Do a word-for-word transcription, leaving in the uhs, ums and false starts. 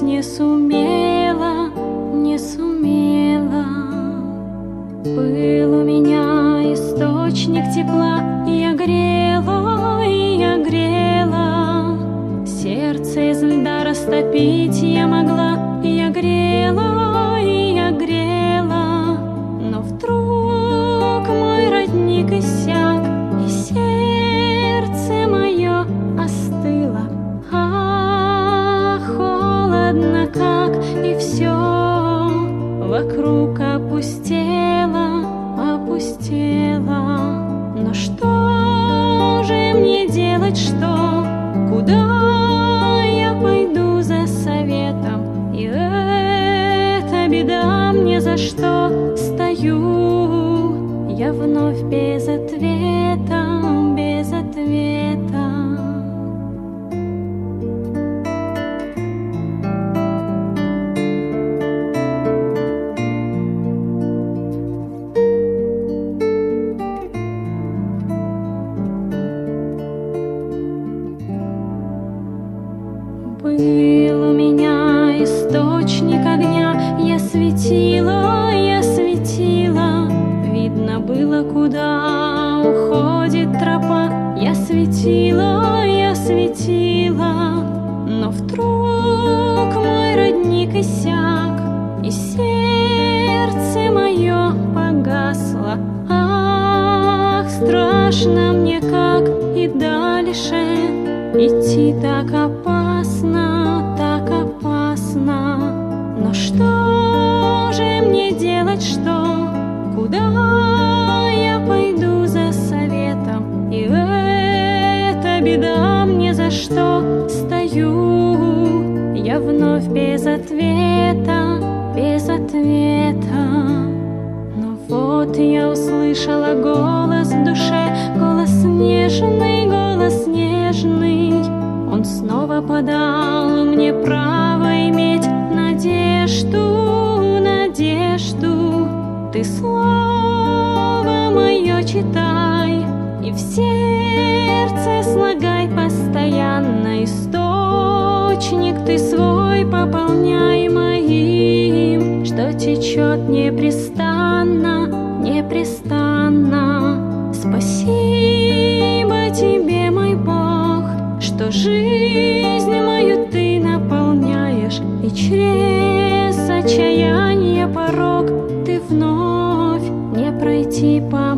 не сумела, не сумела. Был у меня источник тепла, и я грела, и я грела. Сердце из льда растопить я могла, и я грела, и я грела. Но вдруг мой родник иссяк, и сердце мое остыло. А холодно как, и все вокруг опустело, опустело. Но что же мне делать, что? Куда я пойду за советом? И эта беда, мне за что стою я вновь без ответа, без ответа. Был у меня источник огня, я светила, я светила. Видно было, куда уходит тропа. Я светила, я светила. Но вдруг мой родник иссяк, и сердце мое погасло. Ах, страшно мне как и дальше идти, так опасно, так опасно. Но что же мне делать, что? Куда я пойду за советом? И эта беда, мне за что стою я вновь без ответа, без ответа. Но вот я услышала голос в душе, голос нежный, голос нежный. Он снова подал мне право иметь надежду, надежду. Ты слово мое читай, и в сердце слагай постоянно. Источник ты свой пополняй моим, что течет непрестанно, непрестанно. Спасибо тебе, мой Бог, что жизнь мою ты наполняешь, и через отчаяние порог ты вновь не пройти по